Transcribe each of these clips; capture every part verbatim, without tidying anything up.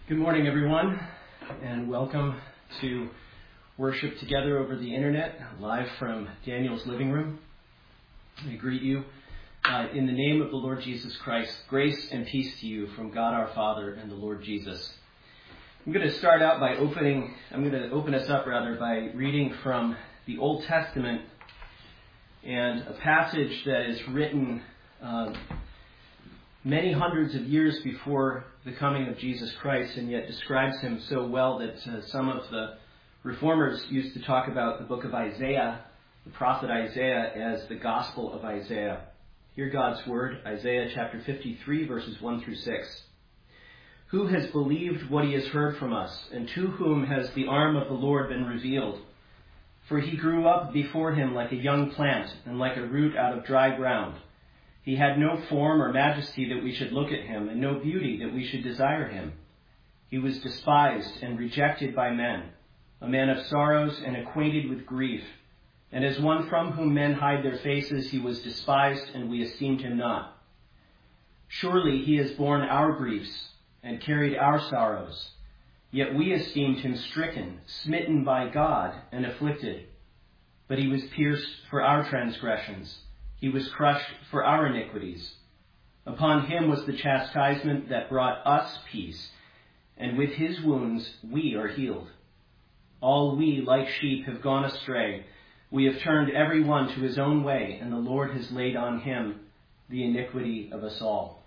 Good morning, everyone, and welcome to worship together over the internet, live from Daniel's living room. I greet you uh, in the name of the Lord Jesus Christ. Grace and peace to you from God our Father and the Lord Jesus. I'm going to start out by opening, I'm going to open us up rather by reading from the Old Testament and a passage that is written uh, many hundreds of years before the coming of Jesus Christ, and yet describes him so well that uh, some of the reformers used to talk about the book of Isaiah, the prophet Isaiah, as the Gospel of Isaiah. Hear God's word, Isaiah chapter fifty-three, verses one through six. Who has believed what he has heard from us, and to whom has the arm of the Lord been revealed? For he grew up before him like a young plant, and like a root out of dry ground. He had no form or majesty that we should look at him, and no beauty that we should desire him. He was despised and rejected by men, a man of sorrows and acquainted with grief. And as one from whom men hide their faces, he was despised, and we esteemed him not. Surely he has borne our griefs and carried our sorrows. Yet we esteemed him stricken, smitten by God, and afflicted. But he was pierced for our transgressions. He was crushed for our iniquities. Upon him was the chastisement that brought us peace, and with his wounds we are healed. All we, like sheep, have gone astray. We have turned every one to his own way, and the Lord has laid on him the iniquity of us all.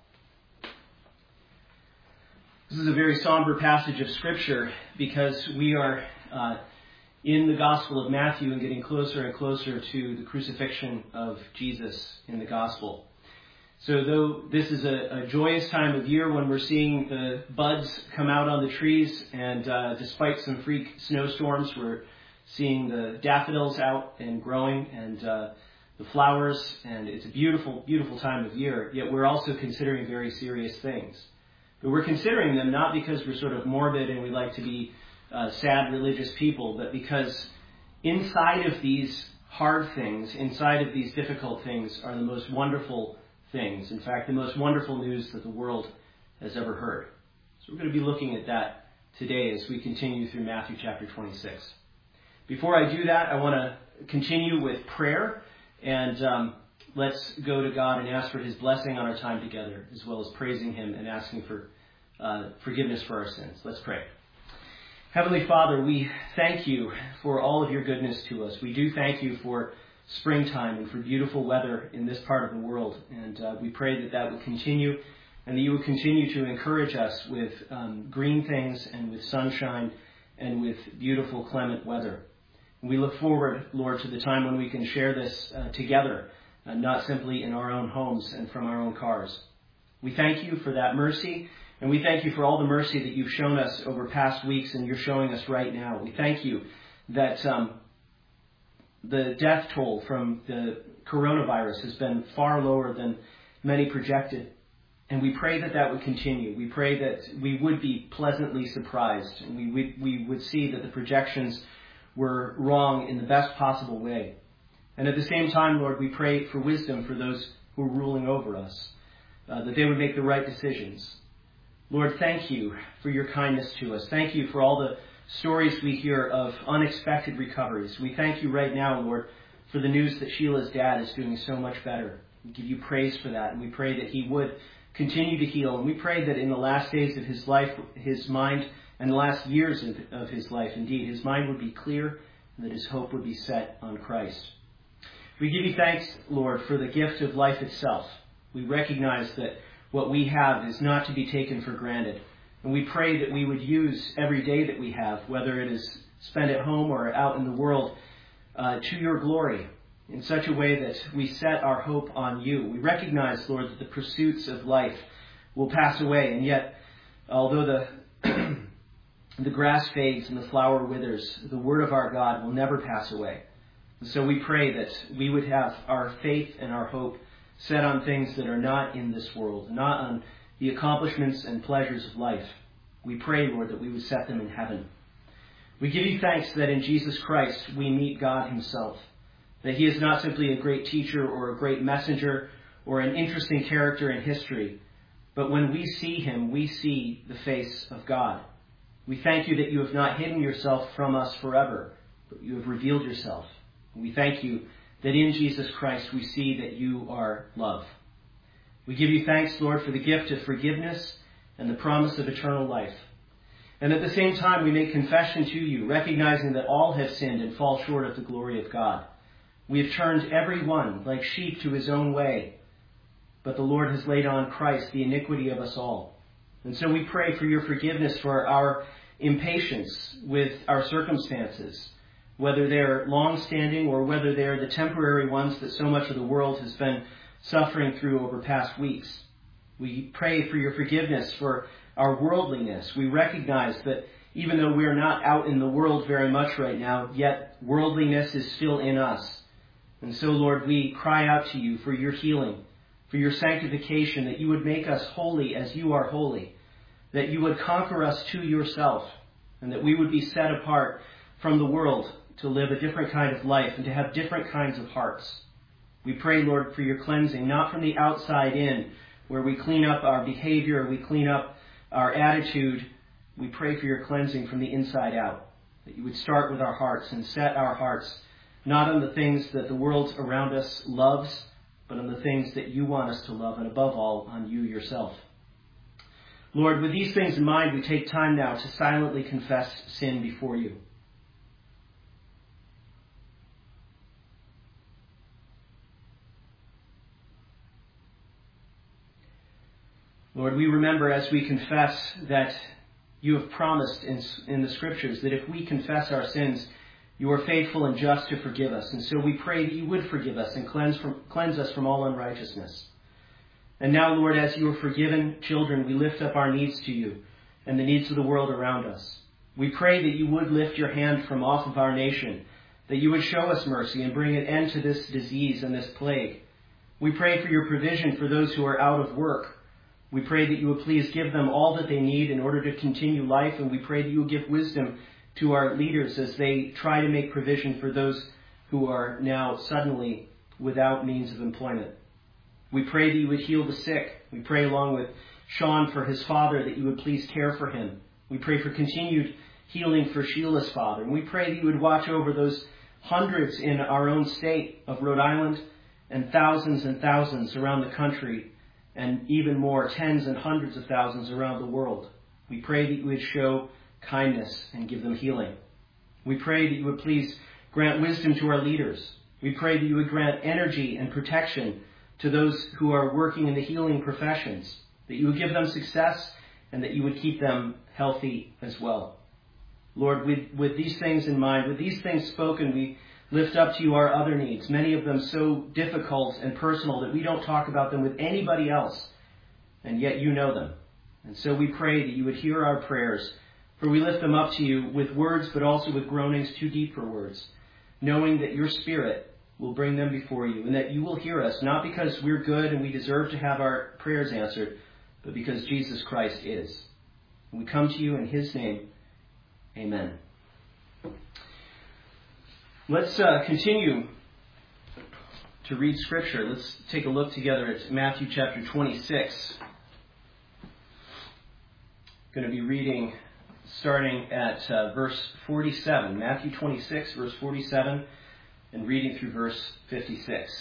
This is a very somber passage of Scripture because we are uh, in the Gospel of Matthew and getting closer and closer to the crucifixion of Jesus in the Gospel. So though this is a, a joyous time of year when we're seeing the buds come out on the trees, and uh, despite some freak snowstorms, we're seeing the daffodils out and growing and uh, the flowers, and it's a beautiful, beautiful time of year, yet we're also considering very serious things. But we're considering them not because we're sort of morbid and we like to be Uh, sad religious people, but because inside of these hard things, inside of these difficult things, are the most wonderful things. In fact, the most wonderful news that the world has ever heard. So we're going to be looking at that today as we continue through Matthew chapter twenty-six. Before I do that, I want to continue with prayer, and um, let's go to God and ask for his blessing on our time together, as well as praising him and asking for uh, forgiveness for our sins. Let's pray. Heavenly Father, we thank you for all of your goodness to us. We do thank you for springtime and for beautiful weather in this part of the world. And uh, we pray that that would continue, and that you would continue to encourage us with um, green things and with sunshine and with beautiful clement weather. And we look forward, Lord, to the time when we can share this uh, together, uh, not simply in our own homes and from our own cars. We thank you for that mercy. And we thank you for all the mercy that you've shown us over past weeks and you're showing us right now. We thank you that um, the death toll from the coronavirus has been far lower than many projected. And we pray that that would continue. We pray that we would be pleasantly surprised, and we, we, we would see that the projections were wrong in the best possible way. And at the same time, Lord, we pray for wisdom for those who are ruling over us, uh, that they would make the right decisions. Lord, thank you for your kindness to us. Thank you for all the stories we hear of unexpected recoveries. We thank you right now, Lord, for the news that Sheila's dad is doing so much better. We give you praise for that, and we pray that he would continue to heal. And we pray that in the last days of his life, his mind, and the last years of, of his life, indeed, his mind would be clear and that his hope would be set on Christ. We give you thanks, Lord, for the gift of life itself. We recognize that what we have is not to be taken for granted. And we pray that we would use every day that we have, whether it is spent at home or out in the world, uh, to your glory in such a way that we set our hope on you. We recognize, Lord, that the pursuits of life will pass away. And yet, although the, the grass fades and the flower withers, the word of our God will never pass away. And so we pray that we would have our faith and our hope set on things that are not in this world, not on the accomplishments and pleasures of life. We pray, Lord, that we would set them in heaven. We give you thanks that in Jesus Christ we meet God himself, that he is not simply a great teacher or a great messenger or an interesting character in history, But when we see him, we see the face of God. We thank you that you have not hidden yourself from us forever, but you have revealed yourself. We thank you that in Jesus Christ we see that you are love. We give you thanks, Lord, for the gift of forgiveness and the promise of eternal life. And at the same time, we make confession to you, recognizing that all have sinned and fall short of the glory of God. We have turned every one like sheep to his own way, but the Lord has laid on Christ the iniquity of us all. And so we pray for your forgiveness for our impatience with our circumstances, whether they're long-standing or whether they're the temporary ones that so much of the world has been suffering through over past weeks. We pray for your forgiveness for our worldliness. We recognize that even though we're not out in the world very much right now, yet worldliness is still in us. And so, Lord, we cry out to you for your healing, for your sanctification, that you would make us holy as you are holy, that you would conquer us to yourself, and that we would be set apart from the world to live a different kind of life and to have different kinds of hearts. We pray, Lord, for your cleansing, not from the outside in, where we clean up our behavior, we clean up our attitude. We pray for your cleansing from the inside out, that you would start with our hearts and set our hearts not on the things that the world around us loves, but on the things that you want us to love, and above all, on you yourself. Lord, with these things in mind, we take time now to silently confess sin before you. Lord, we remember as we confess that you have promised in, in the Scriptures that if we confess our sins, you are faithful and just to forgive us. And so we pray that you would forgive us and cleanse, from, cleanse us from all unrighteousness. And now, Lord, as you are forgiven children, we lift up our needs to you and the needs of the world around us. We pray that you would lift your hand from off of our nation, that you would show us mercy and bring an end to this disease and this plague. We pray for your provision for those who are out of work. We pray that you would please give them all that they need in order to continue life, and we pray that you would give wisdom to our leaders as they try to make provision for those who are now suddenly without means of employment. We pray that you would heal the sick. We pray along with Sean for his father that you would please care for him. We pray for continued healing for Sheila's father. And we pray that you would watch over those hundreds in our own state of Rhode Island and thousands and thousands around the country, and even more, tens and hundreds of thousands around the world. We pray that you would show kindness and give them healing. We pray that you would please grant wisdom to our leaders. We pray that you would grant energy and protection to those who are working in the healing professions, that you would give them success and that you would keep them healthy as well. Lord, with, with these things in mind, with these things spoken, we lift up to you our other needs, many of them so difficult and personal that we don't talk about them with anybody else, and yet you know them. And so we pray that you would hear our prayers, for we lift them up to you with words, but also with groanings too deep for words, knowing that your Spirit will bring them before you, and that you will hear us, not because we're good and we deserve to have our prayers answered, but because Jesus Christ is. And we come to you in his name. Amen. Let's uh, continue to read Scripture. Let's take a look together at Matthew chapter twenty-six. I'm going to be reading starting at uh, verse forty-seven. Matthew twenty-six, verse forty-seven, and reading through verse fifty-six.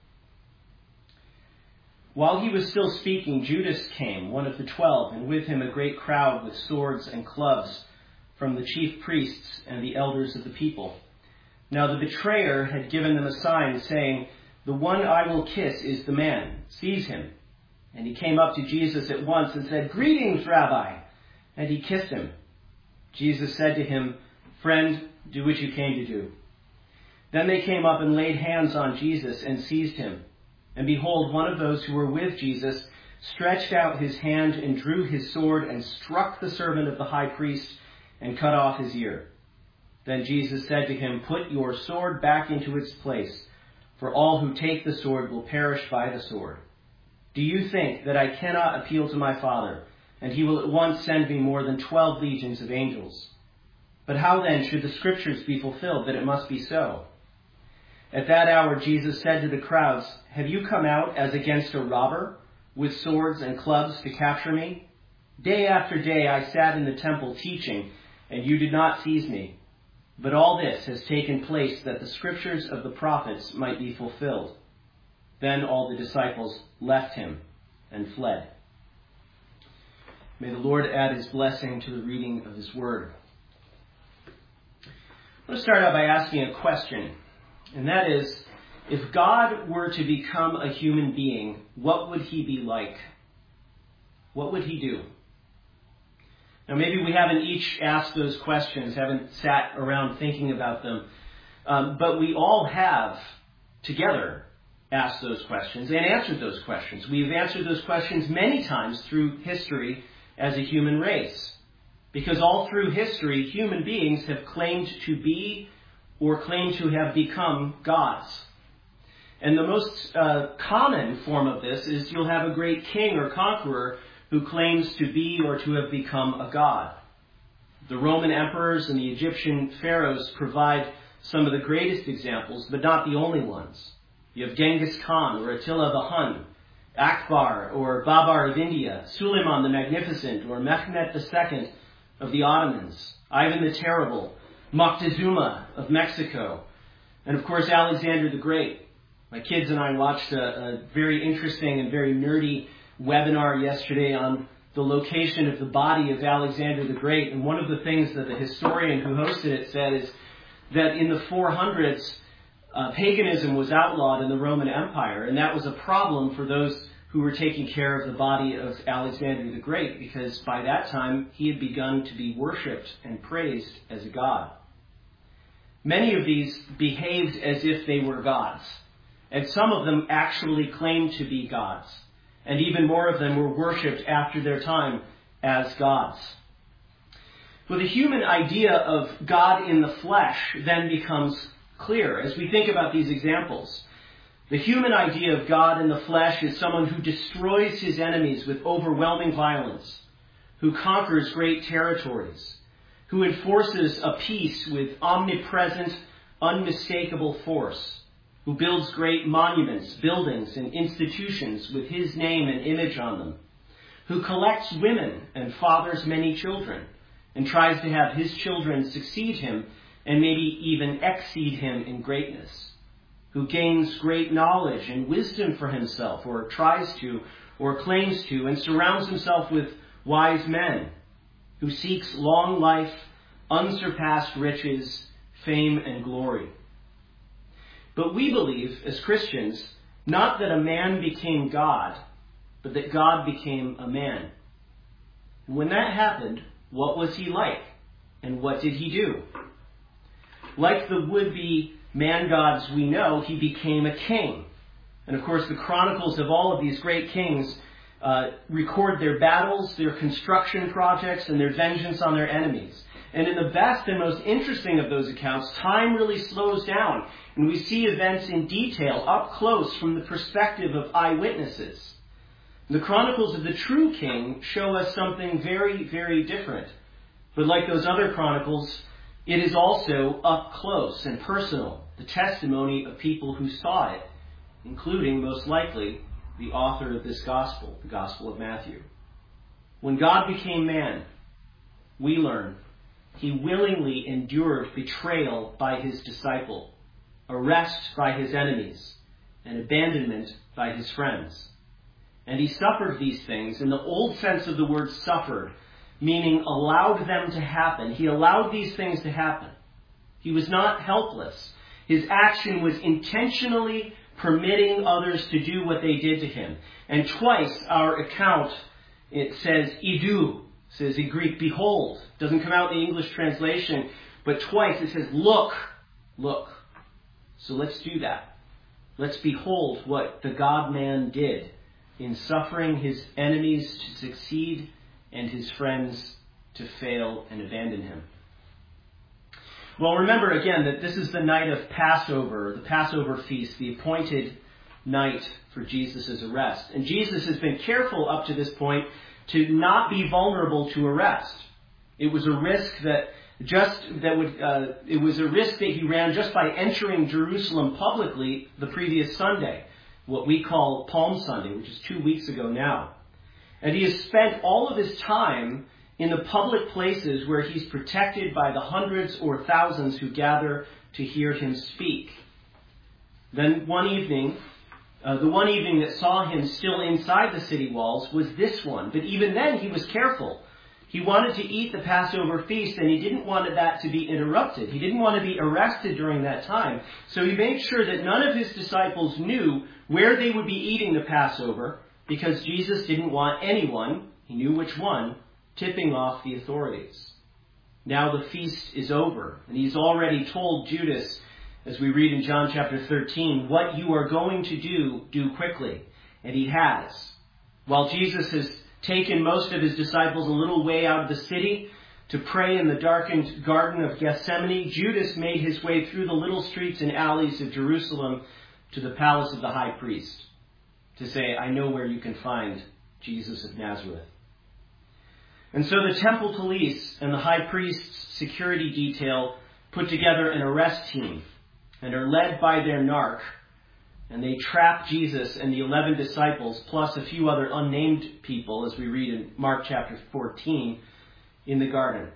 While he was still speaking, Judas came, one of the twelve, and with him a great crowd with swords and clubs from the chief priests and the elders of the people. Now the betrayer had given them a sign, saying, "The one I will kiss is the man. Seize him." And he came up to Jesus at once and said, "Greetings, Rabbi." And he kissed him. Jesus said to him, "Friend, do what you came to do." Then they came up and laid hands on Jesus and seized him. And behold, one of those who were with Jesus stretched out his hand and drew his sword and struck the servant of the high priest and cut off his ear. Then Jesus said to him, "Put your sword back into its place, for all who take the sword will perish by the sword. Do you think that I cannot appeal to my Father, and he will at once send me more than twelve legions of angels? But how then should the Scriptures be fulfilled that it must be so?" At that hour Jesus said to the crowds, "Have you come out as against a robber, with swords and clubs to capture me? Day after day I sat in the temple teaching, and you did not seize me. But all this has taken place that the scriptures of the prophets might be fulfilled." Then all the disciples left him and fled. May the Lord add his blessing to the reading of his word. I'm going to start out by asking a question, and that is, if God were to become a human being, what would he be like? What would he do? Now, maybe we haven't each asked those questions, haven't sat around thinking about them, um, but we all have, together, asked those questions and answered those questions. We've answered those questions many times through history as a human race, because all through history, human beings have claimed to be or claimed to have become gods. And the most uh, common form of this is you'll have a great king or conqueror who claims to be or to have become a god. The Roman emperors and the Egyptian pharaohs provide some of the greatest examples, but not the only ones. You have Genghis Khan or Attila the Hun, Akbar or Babar of India, Suleiman the Magnificent or Mehmet the Second of the Ottomans, Ivan the Terrible, Moctezuma of Mexico, and of course Alexander the Great. My kids and I watched a, a very interesting and very nerdy webinar yesterday on the location of the body of Alexander the Great. And one of the things that the historian who hosted it said is that in the four hundreds, uh, paganism was outlawed in the Roman Empire. And that was a problem for those who were taking care of the body of Alexander the Great, because by that time he had begun to be worshipped and praised as a god. Many of these behaved as if they were gods, and some of them actually claimed to be gods. And even more of them were worshipped after their time as gods. Well, the human idea of God in the flesh then becomes clear as we think about these examples. The human idea of God in the flesh is someone who destroys his enemies with overwhelming violence, who conquers great territories, who enforces a peace with omnipresent, unmistakable force, who builds great monuments, buildings, and institutions with his name and image on them, who collects women and fathers many children, and tries to have his children succeed him and maybe even exceed him in greatness, who gains great knowledge and wisdom for himself, or tries to, or claims to, and surrounds himself with wise men, who seeks long life, unsurpassed riches, fame, and glory. But we believe, as Christians, not that a man became God, but that God became a man. And when that happened, what was he like? And what did he do? Like the would-be man-gods we know, he became a king. And of course, the chronicles of all of these great kings uh, record their battles, their construction projects, and their vengeance on their enemies. And in the best and most interesting of those accounts, time really slows down, and we see events in detail, up close, from the perspective of eyewitnesses. The chronicles of the true king show us something very, very different. But like those other chronicles, it is also up close and personal, the testimony of people who saw it, including, most likely, the author of this gospel, the Gospel of Matthew. When God became man, we learn, he willingly endured betrayal by his disciple, arrest by his enemies, and abandonment by his friends. And he suffered these things in the old sense of the word suffered, meaning allowed them to happen. He allowed these things to happen. He was not helpless. His action was intentionally permitting others to do what they did to him. And twice our account, it says idu, says in Greek, behold. Doesn't come out in the English translation, but twice it says look, look. So let's do that. Let's behold what the God-man did in suffering his enemies to succeed and his friends to fail and abandon him. Well, remember again that this is the night of Passover, the Passover feast, the appointed night for Jesus' arrest. And Jesus has been careful up to this point to not be vulnerable to arrest. It was a risk that just that would uh, it was a risk that he ran just by entering Jerusalem publicly the previous Sunday. what we call Palm Sunday, which is two weeks ago now. And he has spent all of his time in the public places where he's protected by the hundreds or thousands who gather to hear him speak. Then one evening, uh, the one evening that saw him still inside the city walls was this one. But even then he was careful. He wanted to eat the Passover feast, and he didn't want that to be interrupted. He didn't want to be arrested during that time. So he made sure that none of his disciples knew where they would be eating the Passover, because Jesus didn't want anyone, he knew which one, tipping off the authorities. Now the feast is over, and he's already told Judas, as we read in John chapter thirteen, what you are going to do, do quickly. And he has. While Jesus has taken most of his disciples a little way out of the city to pray in the darkened Garden of Gethsemane, Judas made his way through the little streets and alleys of Jerusalem to the palace of the high priest to say, I know where you can find Jesus of Nazareth. And so the temple police and the high priest's security detail put together an arrest team and are led by their narc. And they trap Jesus and the eleven disciples, plus a few other unnamed people, as we read in Mark chapter fourteen, in the garden.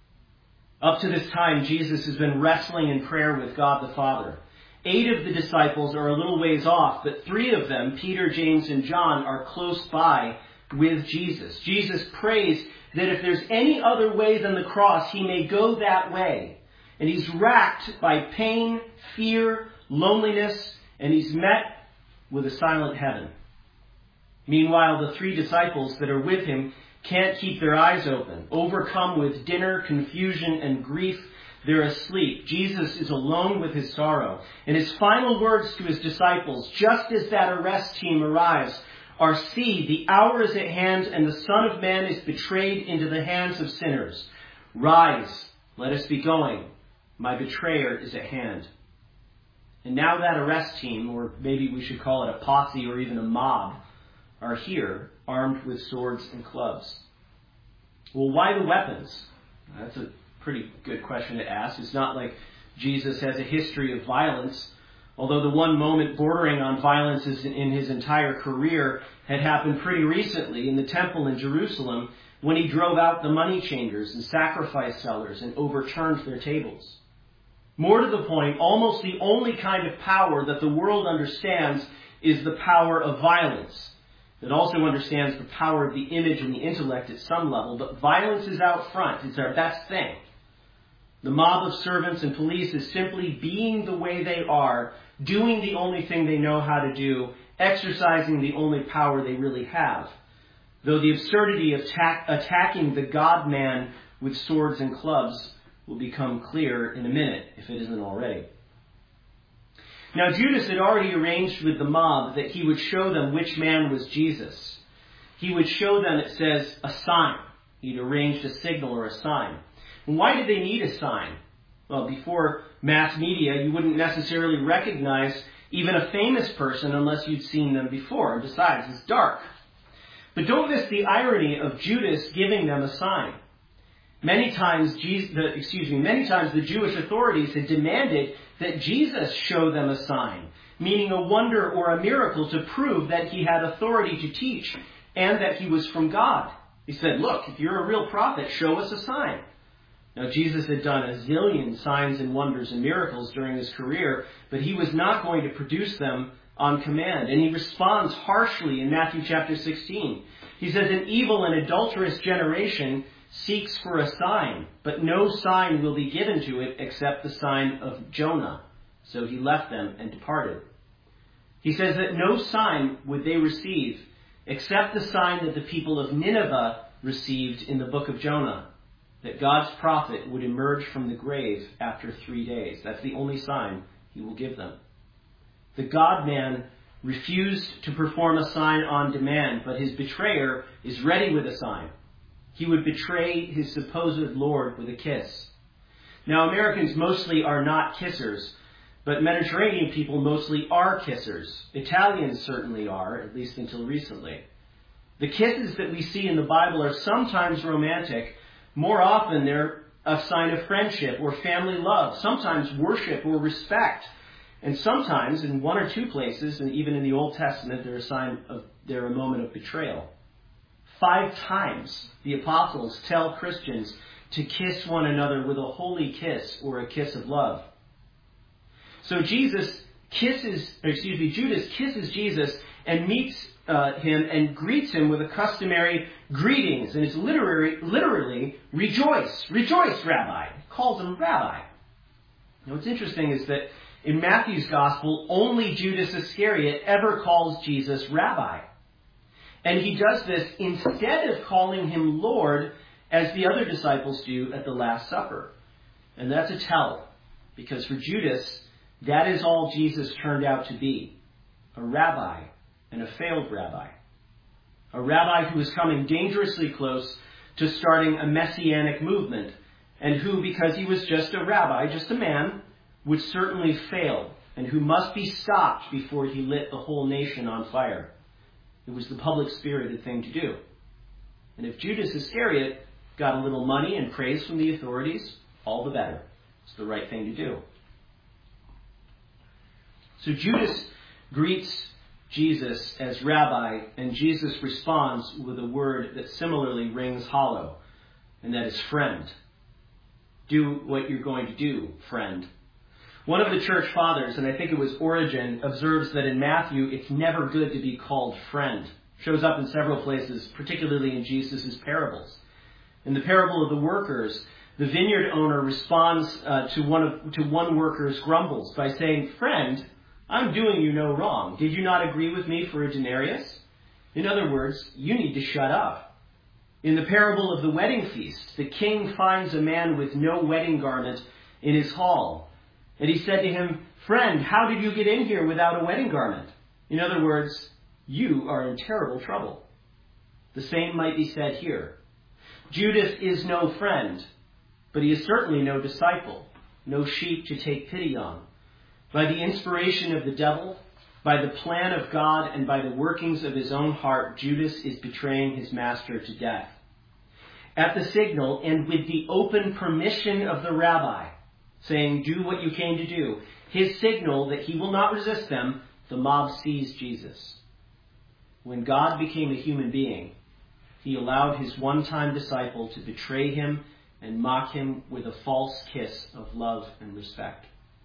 Up to this time, Jesus has been wrestling in prayer with God the Father. Eight of the disciples are a little ways off, but three of them, Peter, James, and John, are close by with Jesus. Jesus prays that if there's any other way than the cross, he may go that way. And he's racked by pain, fear, loneliness, and he's met with a silent heaven. Meanwhile, the three disciples that are with him can't keep their eyes open. Overcome with dinner, confusion, and grief, they're asleep. Jesus is alone with his sorrow. And his final words to his disciples, just as that arrest team arrives, are, see, the hour is at hand, and the Son of Man is betrayed into the hands of sinners. Rise, let us be going. My betrayer is at hand. And now that arrest team, or maybe we should call it a posse or even a mob, are here, armed with swords and clubs. Well, why the weapons? That's a pretty good question to ask. It's not like Jesus has a history of violence, although the one moment bordering on violence in his entire career had happened pretty recently in the temple in Jerusalem when he drove out the money changers and sacrifice sellers and overturned their tables. More to the point, almost the only kind of power that the world understands is the power of violence. It also understands the power of the image and the intellect at some level, but violence is out front. It's our best thing. The mob of servants and police is simply being the way they are, doing the only thing they know how to do, exercising the only power they really have. Though the absurdity of ta- attacking the God-man with swords and clubs will become clear in a minute, if it isn't already. Now, Judas had already arranged with the mob that he would show them which man was Jesus. He would show them, it says, a sign. He'd arranged a signal or a sign. And why did they need a sign? Well, before mass media, you wouldn't necessarily recognize even a famous person unless you'd seen them before. And besides, it's dark. But don't miss the irony of Judas giving them a sign. Many times, Jesus, the, excuse me, many times the Jewish authorities had demanded that Jesus show them a sign, meaning a wonder or a miracle to prove that he had authority to teach and that he was from God. He said, look, if you're a real prophet, show us a sign. Now, Jesus had done a zillion signs and wonders and miracles during his career, but he was not going to produce them on command. And he responds harshly in Matthew chapter sixteen. He says, an evil and adulterous generation seeks for a sign, but no sign will be given to it except the sign of Jonah. So he left them and departed. He says that no sign would they receive except the sign that the people of Nineveh received in the book of Jonah, that God's prophet would emerge from the grave after three days. That's the only sign he will give them. The God-man refused to perform a sign on demand, but his betrayer is ready with a sign. He would betray his supposed Lord with a kiss. Now, Americans mostly are not kissers, but Mediterranean people mostly are kissers. Italians certainly are, at least until recently. The kisses that we see in the Bible are sometimes romantic. More often, they're a sign of friendship or family love, sometimes worship or respect. And sometimes, in one or two places, and even in the Old Testament, they're a sign of they're a moment of betrayal. Five times the apostles tell Christians to kiss one another with a holy kiss or a kiss of love. So Jesus kisses, or excuse me, Judas kisses Jesus and meets uh, him and greets him with a customary greetings. And it's literally, literally, rejoice, rejoice, Rabbi. He calls him Rabbi. Now what's interesting is that in Matthew's Gospel, only Judas Iscariot ever calls Jesus Rabbi. And he does this instead of calling him Lord, as the other disciples do at the Last Supper. And that's a tell, because for Judas, that is all Jesus turned out to be. A rabbi, and a failed rabbi. A rabbi who was coming dangerously close to starting a messianic movement, and who, because he was just a rabbi, just a man, would certainly fail, and who must be stopped before he lit the whole nation on fire. It was the public-spirited thing to do. And if Judas Iscariot got a little money and praise from the authorities, all the better. It's the right thing to do. So Judas greets Jesus as Rabbi, and Jesus responds with a word that similarly rings hollow, and that is friend. Do what you're going to do, friend. One of the church fathers, and I think it was Origen, observes that in Matthew it's never good to be called friend. Shows up in several places, particularly in Jesus' parables. In the parable of the workers, the vineyard owner responds uh, to one of to one worker's grumbles by saying, "Friend, I'm doing you no wrong. Did you not agree with me for a denarius?" In other words, you need to shut up. In the parable of the wedding feast, the king finds a man with no wedding garment in his hall. And he said to him, "Friend, how did you get in here without a wedding garment?" In other words, you are in terrible trouble. The same might be said here. Judas is no friend, but he is certainly no disciple, no sheep to take pity on. By the inspiration of the devil, by the plan of God, and by the workings of his own heart, Judas is betraying his master to death. At the signal, and with the open permission of the rabbi, saying, "Do what you came to do," his signal that he will not resist them, the mob seized Jesus. When God became a human being, he allowed his one-time disciple to betray him and mock him with a false kiss of love and respect.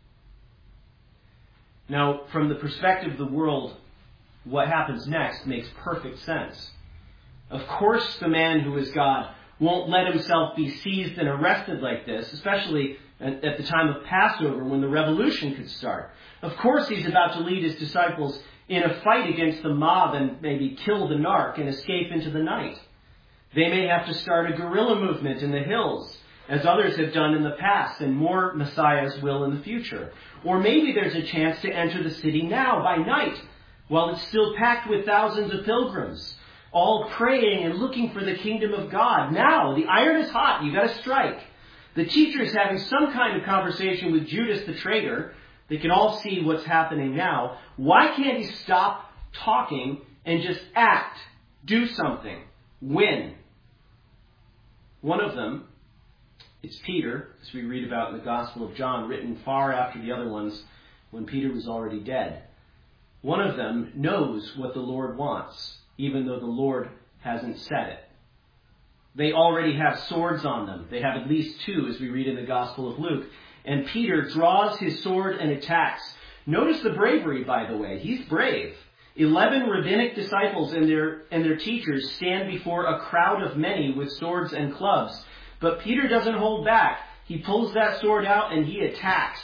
Now, from the perspective of the world, what happens next makes perfect sense. Of course, the man who is God won't let himself be seized and arrested like this, especially at the time of Passover when the revolution could start. Of course, he's about to lead his disciples in a fight against the mob and maybe kill the narc and escape into the night. They may have to start a guerrilla movement in the hills, as others have done in the past, and more messiahs will in the future. Or maybe there's a chance to enter the city now by night, while it's still packed with thousands of pilgrims, all praying and looking for the kingdom of God. Now, the iron is hot, you got to strike. The teacher's having some kind of conversation with Judas the traitor. They can all see what's happening now. Why can't he stop talking and just act, do something, win? One of them, it's Peter, as we read about in the Gospel of John, written far after the other ones when Peter was already dead. One of them knows what the Lord wants, even though the Lord hasn't said it. They already have swords on them. They have at least two, as we read in the Gospel of Luke. And Peter draws his sword and attacks. Notice the bravery, by the way. He's brave. Eleven rabbinic disciples and their, and their teachers stand before a crowd of many with swords and clubs. But Peter doesn't hold back. He pulls that sword out and he attacks.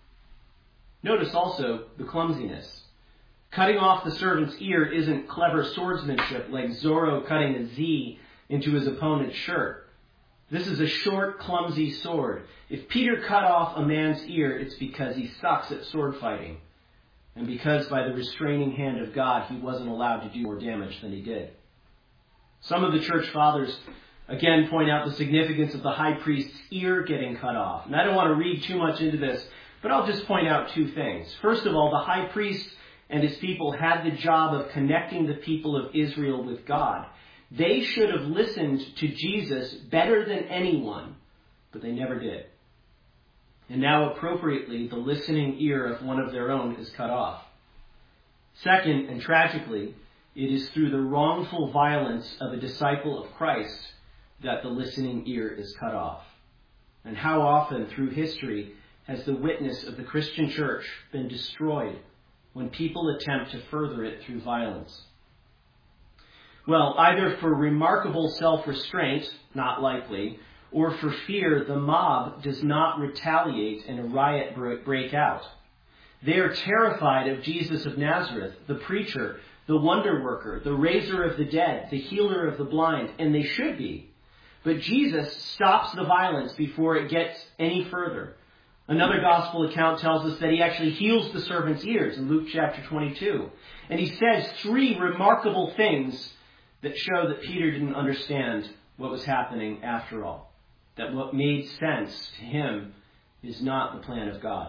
Notice also the clumsiness. Cutting off the servant's ear isn't clever swordsmanship like Zorro cutting a Z into his opponent's shirt. This is a short, clumsy sword. If Peter cut off a man's ear, it's because he sucks at sword fighting. And because by the restraining hand of God, he wasn't allowed to do more damage than he did. Some of the church fathers, again, point out the significance of the high priest's ear getting cut off. And I don't want to read too much into this, but I'll just point out two things. First of all, the high priest and his people had the job of connecting the people of Israel with God. They should have listened to Jesus better than anyone, but they never did. And now appropriately, the listening ear of one of their own is cut off. Second, and tragically, it is through the wrongful violence of a disciple of Christ that the listening ear is cut off. And how often through history has the witness of the Christian church been destroyed when people attempt to further it through violence? Well, either for remarkable self-restraint, not likely, or for fear the mob does not retaliate and a riot break out. They are terrified of Jesus of Nazareth, the preacher, the wonder worker, the raiser of the dead, the healer of the blind, and they should be. But Jesus stops the violence before it gets any further. Another gospel account tells us that he actually heals the servant's ears in Luke chapter twenty-two. And he says three remarkable things that show that Peter didn't understand what was happening after all. That what made sense to him is not the plan of God.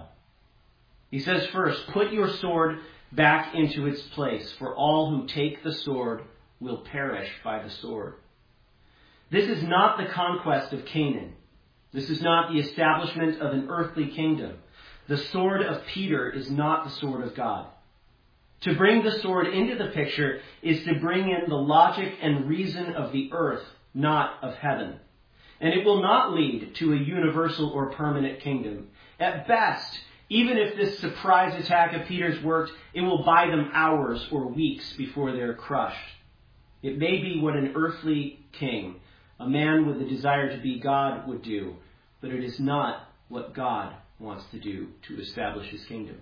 He says first, put your sword back into its place, for all who take the sword will perish by the sword. This is not the conquest of Canaan. This is not the establishment of an earthly kingdom. The sword of Peter is not the sword of God. To bring the sword into the picture is to bring in the logic and reason of the earth, not of heaven. And it will not lead to a universal or permanent kingdom. At best, even if this surprise attack of Peter's worked, it will buy them hours or weeks before they're crushed. It may be what an earthly king, a man with a desire to be God, would do, but it is not what God wants to do to establish his kingdom.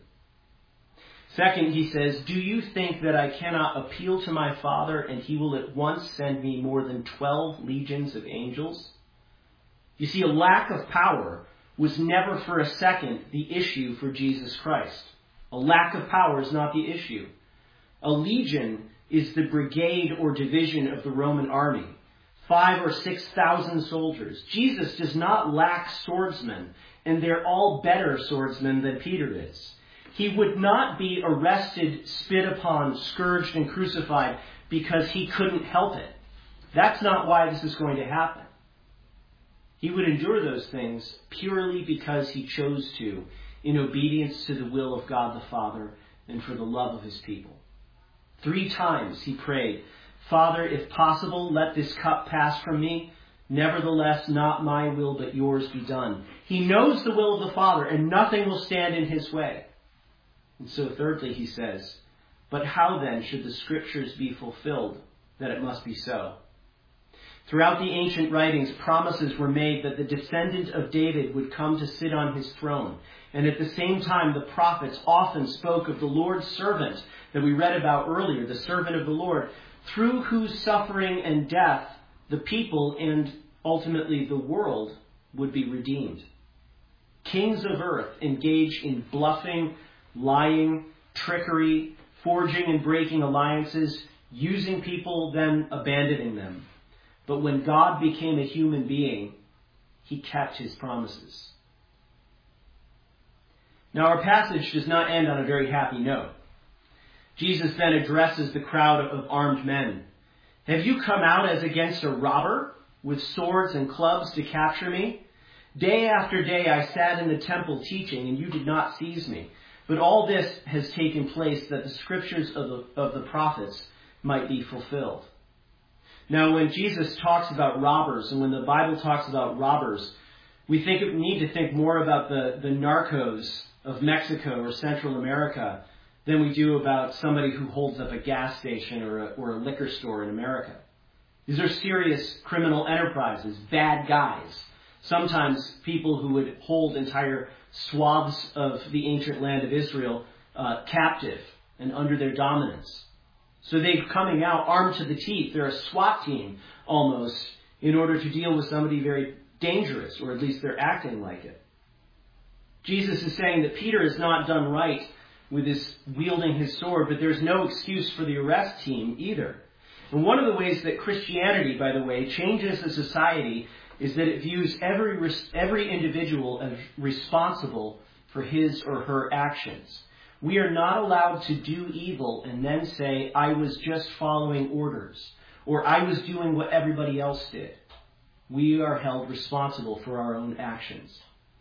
Second, he says, do you think that I cannot appeal to my Father and he will at once send me more than twelve legions of angels? You see, a lack of power was never for a second the issue for Jesus Christ. A lack of power is not the issue. A legion is the brigade or division of the Roman army. Five or six thousand soldiers. Jesus does not lack swordsmen, and they're all better swordsmen than Peter is. He would not be arrested, spit upon, scourged, and crucified because he couldn't help it. That's not why this is going to happen. He would endure those things purely because he chose to, in obedience to the will of God the Father and for the love of his people. Three times he prayed, Father, if possible, let this cup pass from me. Nevertheless, not my will, but yours be done. He knows the will of the Father, and nothing will stand in his way. And so thirdly, he says, but how then should the Scriptures be fulfilled that it must be so? Throughout the ancient writings, promises were made that the descendant of David would come to sit on his throne. And at the same time, the prophets often spoke of the Lord's servant that we read about earlier, the servant of the Lord, through whose suffering and death the people and ultimately the world would be redeemed. Kings of earth engage in bluffing, lying, trickery, forging and breaking alliances, using people, then abandoning them. But when God became a human being, he kept his promises. Now our passage does not end on a very happy note. Jesus then addresses the crowd of armed men. Have you come out as against a robber with swords and clubs to capture me? Day after day I sat in the temple teaching, and you did not seize me. But all this has taken place that the scriptures of the, of the prophets might be fulfilled. Now, when Jesus talks about robbers, and when the Bible talks about robbers, we think we need to think more about the, the narcos of Mexico or Central America than we do about somebody who holds up a gas station or a, or a liquor store in America. These are serious criminal enterprises, bad guys. Sometimes people who would hold entire swaths of the ancient land of Israel uh, captive and under their dominance. So they're coming out armed to the teeth. They're a SWAT team almost in order to deal with somebody very dangerous, or at least they're acting like it. Jesus is saying that Peter has not done right with his wielding his sword, but there's no excuse for the arrest team either. And one of the ways that Christianity, by the way, changes a society is that it views every every individual as responsible for his or her actions. We are not allowed to do evil and then say, I was just following orders, or I was doing what everybody else did. We are held responsible for our own actions.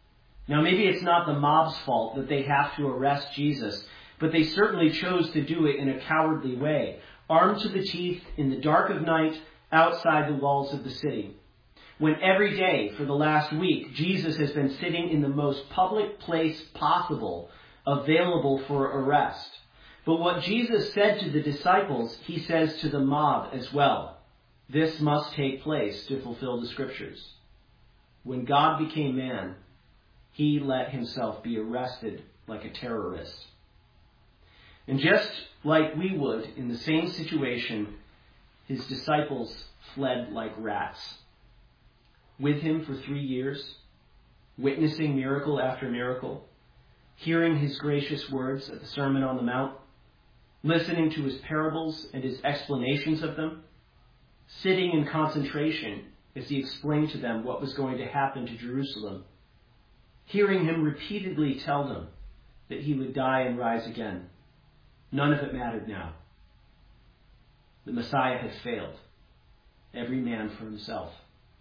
Now, maybe it's not the mob's fault that they have to arrest Jesus, but they certainly chose to do it in a cowardly way, armed to the teeth in the dark of night outside the walls of the city. When every day for the last week, Jesus has been sitting in the most public place possible, available for arrest. But what Jesus said to the disciples, he says to the mob as well. This must take place to fulfill the scriptures. When God became man, he let himself be arrested like a terrorist. And just like we would in the same situation, his disciples fled like rats. With him for three years, witnessing miracle after miracle, hearing his gracious words at the Sermon on the Mount, listening to his parables and his explanations of them, sitting in concentration as he explained to them what was going to happen to Jerusalem, hearing him repeatedly tell them that he would die and rise again. None of it mattered now. The Messiah had failed, every man for himself.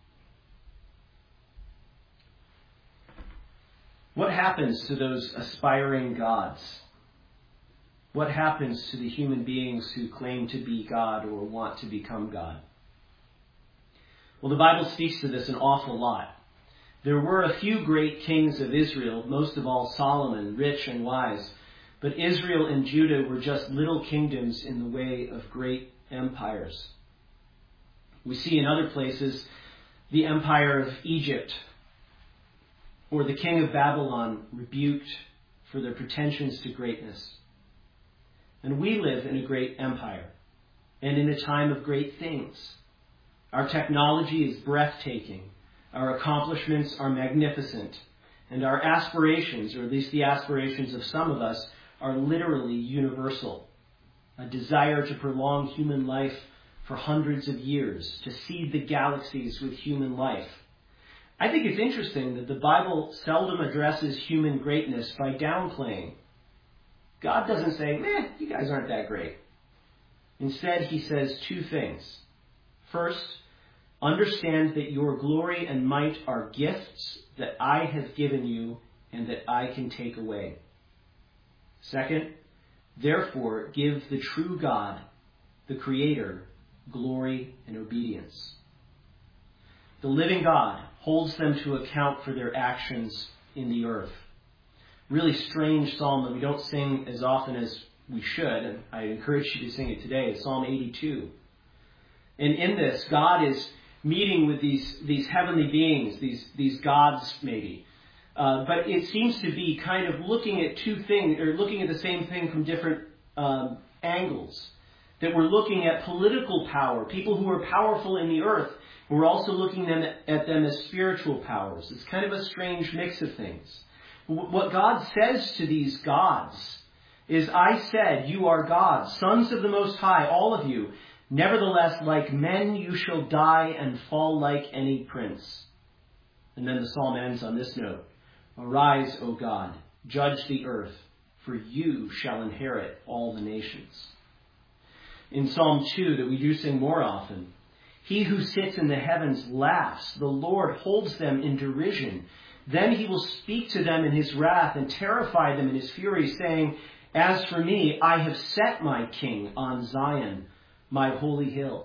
What happens to those aspiring gods? What happens to the human beings who claim to be God or want to become God? Well, the Bible speaks to this an awful lot. There were a few great kings of Israel, most of all Solomon, rich and wise. But Israel and Judah were just little kingdoms in the way of great empires. We see in other places the empire of Egypt or the king of Babylon rebuked for their pretensions to greatness. And we live in a great empire and in a time of great things. Our technology is breathtaking. Our accomplishments are magnificent. And our aspirations, or at least the aspirations of some of us, are literally universal. A desire to prolong human life for hundreds of years, to seed the galaxies with human life. I think it's interesting that the Bible seldom addresses human greatness by downplaying. God doesn't say, meh, you guys aren't that great. Instead, he says two things. First, understand that your glory and might are gifts that I have given you and that I can take away. Second, therefore, give the true God, the Creator, glory and obedience. The living God holds them to account for their actions in the earth. Really strange psalm that we don't sing as often as we should, and I encourage you to sing it today. It's Psalm eighty-two. And in this, God is meeting with these, these heavenly beings, these, these gods maybe. Uh, but it seems to be kind of looking at two things, or looking at the same thing from different um, angles. That we're looking at political power, people who are powerful in the earth. We're also looking them at them as spiritual powers. It's kind of a strange mix of things. What God says to these gods is, I said, you are gods, sons of the Most High, all of you. Nevertheless, like men you shall die and fall like any prince. And then the psalm ends on this note. Arise, O God, judge the earth, for you shall inherit all the nations. In Psalm two, that we do sing more often, he who sits in the heavens laughs. The Lord holds them in derision. Then he will speak to them in his wrath and terrify them in his fury, saying, as for me, I have set my king on Zion, my holy hill.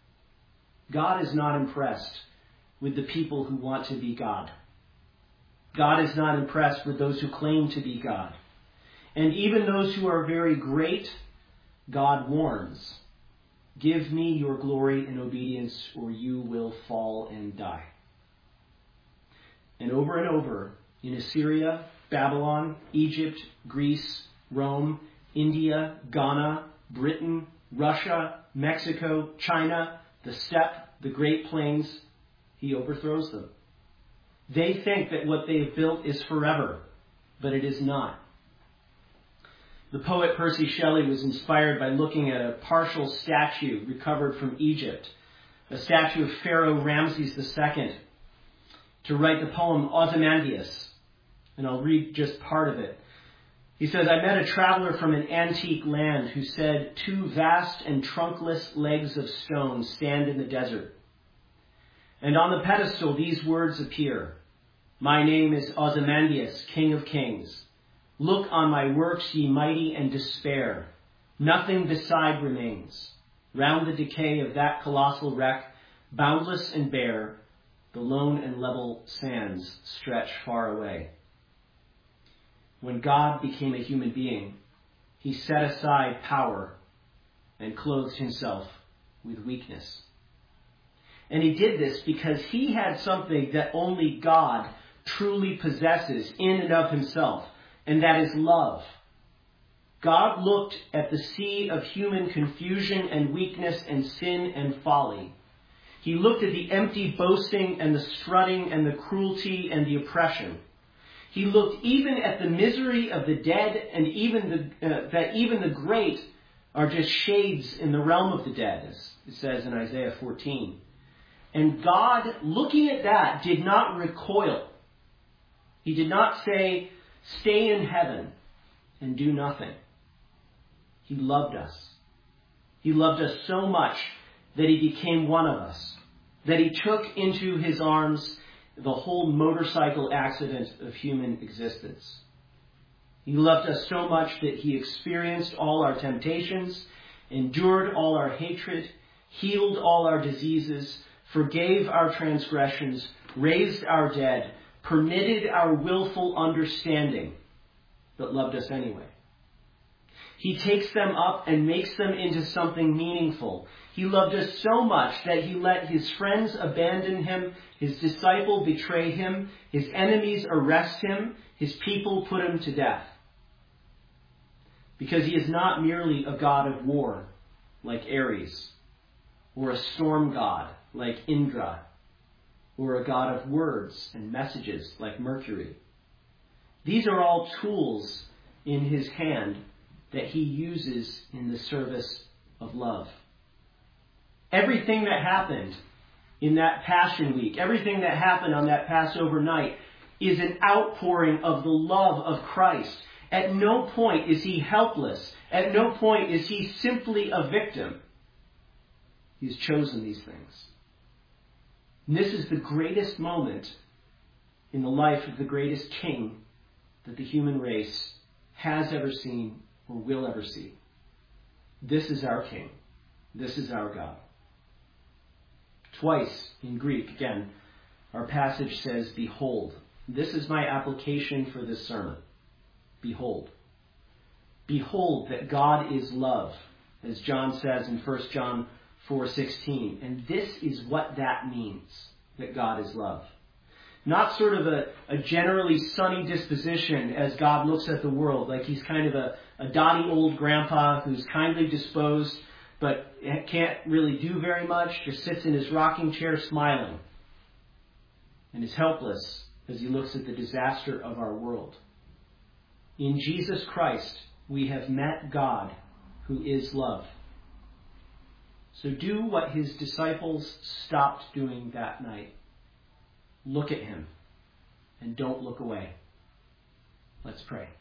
God is not impressed with the people who want to be God. God is not impressed with those who claim to be God. And even those who are very great, God warns, give me your glory and obedience, or you will fall and die. And over and over, in Assyria, Babylon, Egypt, Greece, Rome, India, Ghana, Britain, Russia, Mexico, China, the steppe, the Great Plains, he overthrows them. They think that what they've built is forever, but it is not. The poet Percy Shelley was inspired by looking at a partial statue recovered from Egypt, a statue of Pharaoh Ramses the Second, to write the poem Ozymandias. And I'll read just part of it. He says, I met a traveler from an antique land who said, two vast and trunkless legs of stone stand in the desert. And on the pedestal these words appear. My name is Ozymandias, King of Kings. Look on my works, ye mighty, and despair. Nothing beside remains. Round the decay of that colossal wreck, boundless and bare, the lone and level sands stretch far away. When God became a human being, he set aside power and clothed himself with weakness. And he did this because he had something that only God truly possesses in and of himself, and that is love. God looked at the sea of human confusion and weakness and sin and folly. He looked at the empty boasting and the strutting and the cruelty and the oppression. He looked even at the misery of the dead, and even the, uh, that even the great are just shades in the realm of the dead, as it says in Isaiah fourteen. And God, looking at that, did not recoil. He did not say, stay in heaven and do nothing. He loved us. He loved us so much that he became one of us, that he took into his arms the whole motorcycle accident of human existence. He loved us so much that he experienced all our temptations, endured all our hatred, healed all our diseases, forgave our transgressions, raised our dead, permitted our willful understanding, but loved us anyway. He takes them up and makes them into something meaningful. He loved us so much that he let his friends abandon him, his disciple betray him, his enemies arrest him, his people put him to death. Because he is not merely a god of war, like Ares, or a storm god, like Indra, or a god of words and messages, like Mercury. These are all tools in his hand that he uses in the service of love. Everything that happened in that Passion Week, everything that happened on that Passover night, is an outpouring of the love of Christ. At no point is he helpless. At no point is he simply a victim. He's chosen these things. And this is the greatest moment in the life of the greatest king that the human race has ever seen or will ever see. This is our king. This is our God. Twice in Greek, again, our passage says, behold. This is my application for this sermon. Behold. Behold that God is love, as John says in First John four sixteen. And this is what that means, that God is love. Not sort of a, a generally sunny disposition as God looks at the world, like he's kind of a, a dotty old grandpa who's kindly disposed, but can't really do very much, just sits in his rocking chair smiling, and is helpless as he looks at the disaster of our world. In Jesus Christ, we have met God, who is love. So do what his disciples stopped doing that night. Look at him, and don't look away. Let's pray.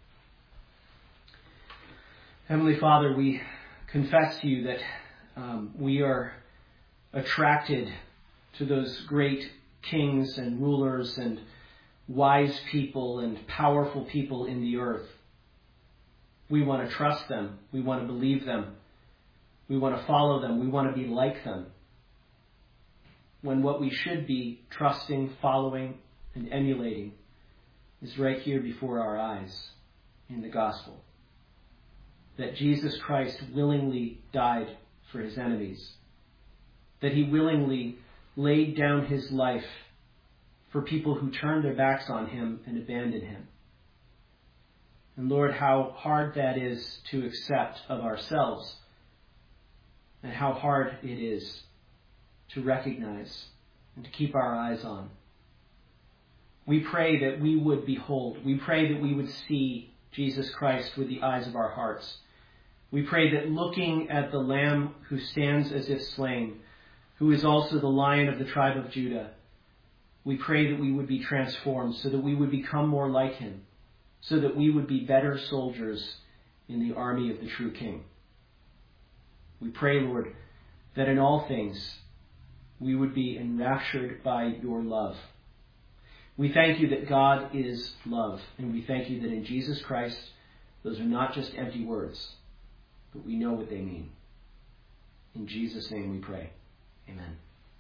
Heavenly Father, we confess to you that um, we are attracted to those great kings and rulers and wise people and powerful people in the earth. We want to trust them. We want to believe them. We want to follow them. We want to be like them. When what we should be trusting, following, and emulating is right here before our eyes in the gospel. That Jesus Christ willingly died for his enemies. That he willingly laid down his life for people who turned their backs on him and abandoned him. And Lord, how hard that is to accept of ourselves, and how hard it is to recognize and to keep our eyes on. We pray that we would behold. We pray that we would see Jesus Christ with the eyes of our hearts. We pray that looking at the Lamb who stands as if slain, who is also the Lion of the tribe of Judah, we pray that we would be transformed so that we would become more like him, so that we would be better soldiers in the army of the true King. We pray, Lord, that in all things we would be enraptured by your love. We thank you that God is love, and we thank you that in Jesus Christ, those are not just empty words, but we know what they mean. In Jesus' name we pray. Amen.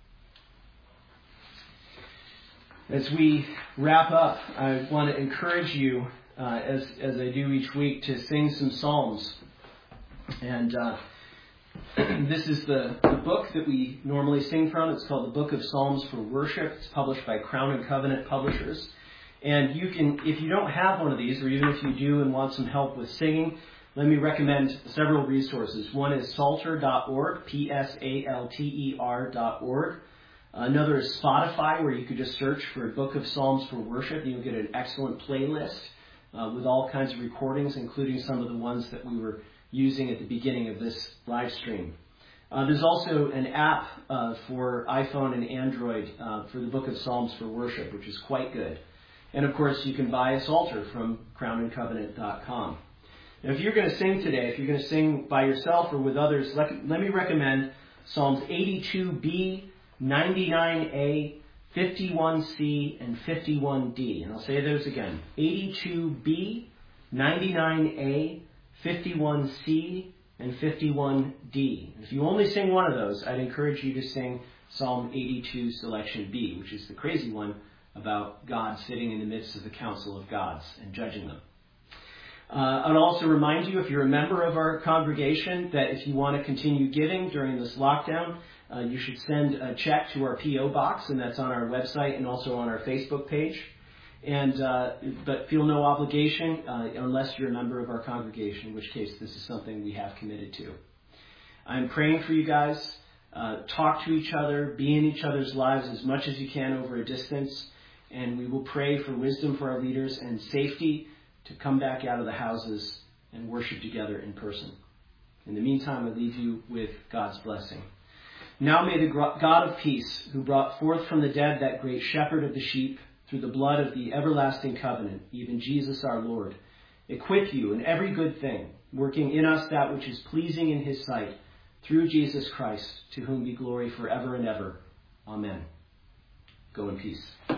As we wrap up, I want to encourage you, uh, as, as I do each week, to sing some psalms. And uh, this is the, the book that we normally sing from. It's called the Book of Psalms for Worship. It's published by Crown and Covenant Publishers. And you can, if you don't have one of these, or even if you do and want some help with singing, let me recommend several resources. One is psalter dot org, P S A L T E R dot org. Another is Spotify, where you could just search for a Book of Psalms for Worship, and you'll get an excellent playlist uh, with all kinds of recordings, including some of the ones that we were using at the beginning of this live stream. Uh, there's also an app uh, for iPhone and Android uh, for the Book of Psalms for Worship, which is quite good. And of course, you can buy a Psalter from crown and covenant dot com. Now, if you're going to sing today, if you're going to sing by yourself or with others, let, let me recommend Psalms eighty-two B, ninety-nine A, fifty-one C, and fifty-one D. And I'll say those again. eighty-two B, ninety-nine A, fifty-one C, and fifty-one D. And if you only sing one of those, I'd encourage you to sing Psalm eighty-two Selection B, which is the crazy one about God sitting in the midst of the council of gods and judging them. Uh, I'd also remind you, if you're a member of our congregation, that if you want to continue giving during this lockdown, uh, you should send a check to our P O box, and that's on our website and also on our Facebook page. And uh, but feel no obligation uh, unless you're a member of our congregation, in which case this is something we have committed to. I'm praying for you guys. Uh, talk to each other, be in each other's lives as much as you can over a distance, and we will pray for wisdom for our leaders and safety to come back out of the houses and worship together in person. In the meantime, I leave you with God's blessing. Now may the God of peace, who brought forth from the dead that great shepherd of the sheep, through the blood of the everlasting covenant, even Jesus our Lord, equip you in every good thing, working in us that which is pleasing in his sight, through Jesus Christ, to whom be glory forever and ever. Amen. Go in peace.